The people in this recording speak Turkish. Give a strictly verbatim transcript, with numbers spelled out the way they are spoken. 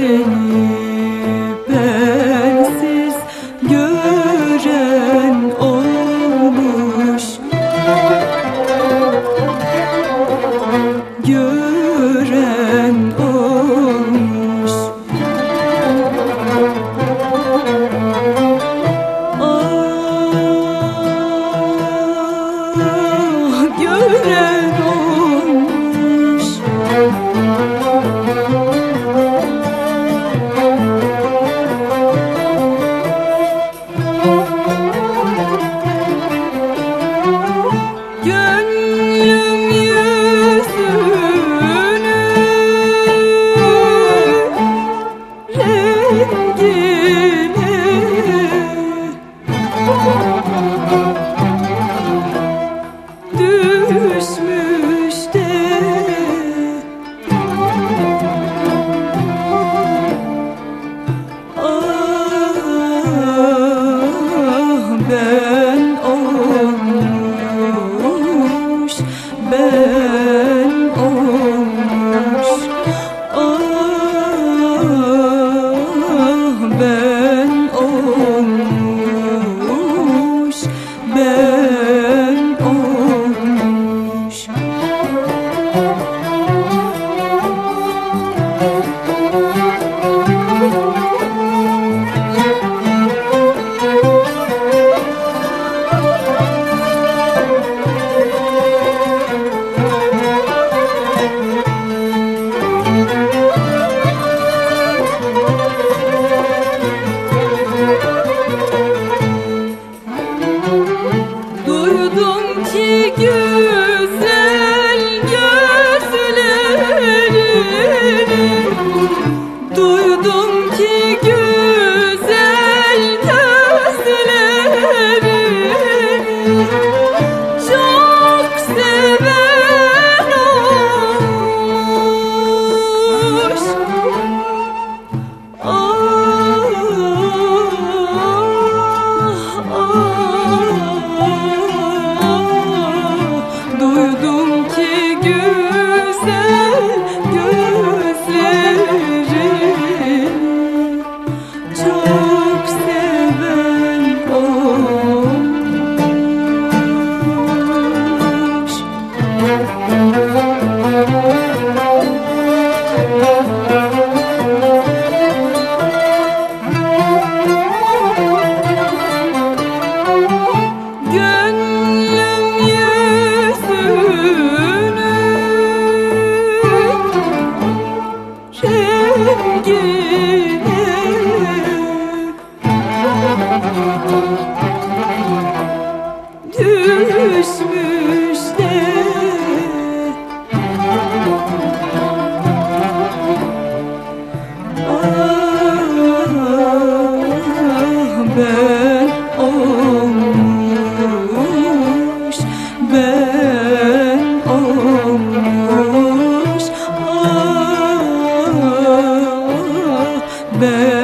bensiz gören olmuş, gören olmuş. Ah, gören olmuş. Gönlüm yüzünü rengine düşmüş de ah, ben olmuş, ben olmuş. Ah, ben olmuş, ben olmuş. Duydum ki güzel gözlerini, duydum ki güzel gözlerini çok seven olmuş. Ah, duydum ki güzel gözlerini çok seven olmuş. Gönlüm yüzünü rengine düşmüş de ah, ben olmuş, ben olmuş. Ah, ben